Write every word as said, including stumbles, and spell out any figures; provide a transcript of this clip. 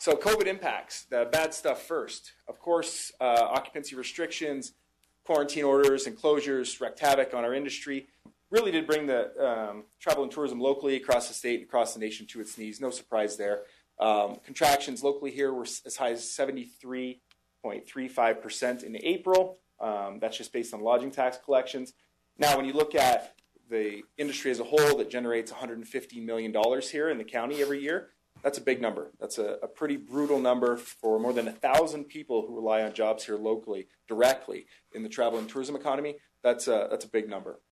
So COVID impacts, the bad stuff first. Of course, uh, occupancy restrictions, quarantine orders and closures wreaked havoc on our industry. Really did bring the um, travel and tourism locally across the state and across the nation to its knees. No surprise there. Um, contractions locally here were as high as seventy-three point three five percent in April. Um, that's just based on lodging tax collections. Now, when you look at the industry as a whole that generates one hundred fifty million dollars here in the county every year, that's a big number. That's a, a pretty brutal number for more than one thousand people who rely on jobs here locally, directly in the travel and tourism economy. That's a, that's a big number.